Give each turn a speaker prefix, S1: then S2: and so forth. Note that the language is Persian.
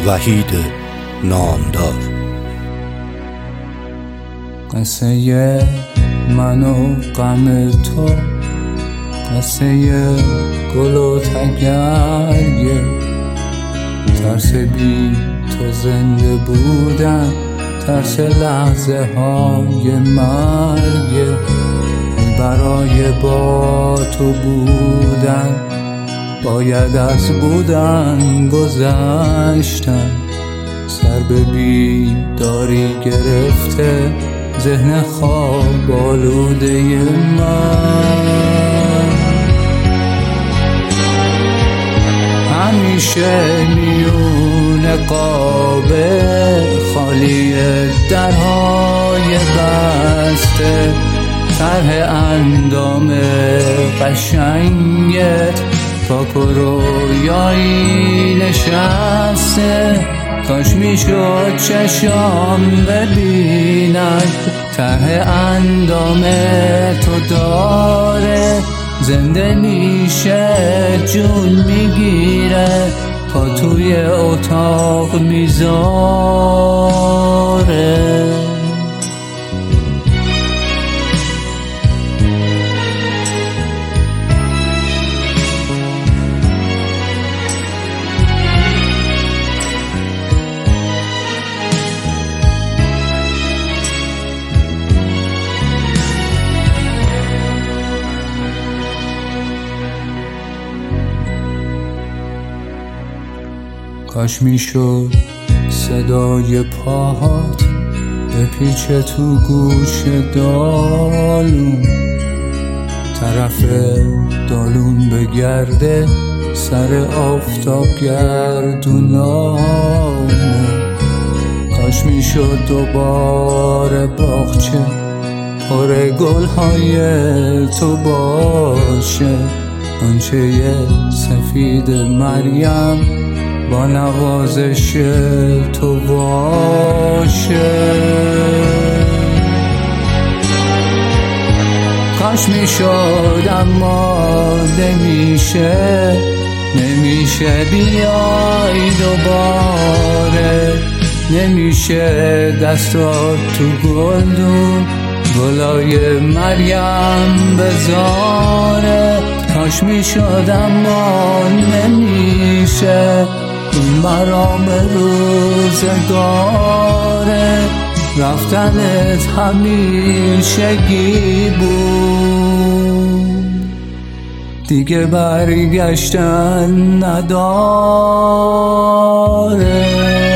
S1: وحید نامدار.
S2: قصه من و غم تو، قصه گل و تگرگه، ترس بی تو زنده بودن، ترس لحظه های مرگه، برای با تو بودن باید از بودن گذشتن. سر به بیداری گرفته ذهن خواب آلوده من، همیشه میون قاب خالی درهای بسته، طرح اندام قشنگت پاک و رویایی نشسته. کاش میشد چشام ببینن طرح اندام تو داره، زنده میشه جون میگیره پا توی اتاق میذاره. کاش میشد صدای پاهات بپیچه تو گوش دالون، طرف دالون بگرده سر آفتاب گردونامون. کاش میشد دوباره باغچه پر گلهای تو باشه، آنچه سفید مریم با نوازش تو باشه. کاش میشد اما نمیشه بیای دوباره، نمیشه دستات تو گلدون گلای مریم بذاره. کاش میشد اما نمیشه، این مرام روزگاره، رفتنت همیشگی بود، دیگه برگشتن نداره.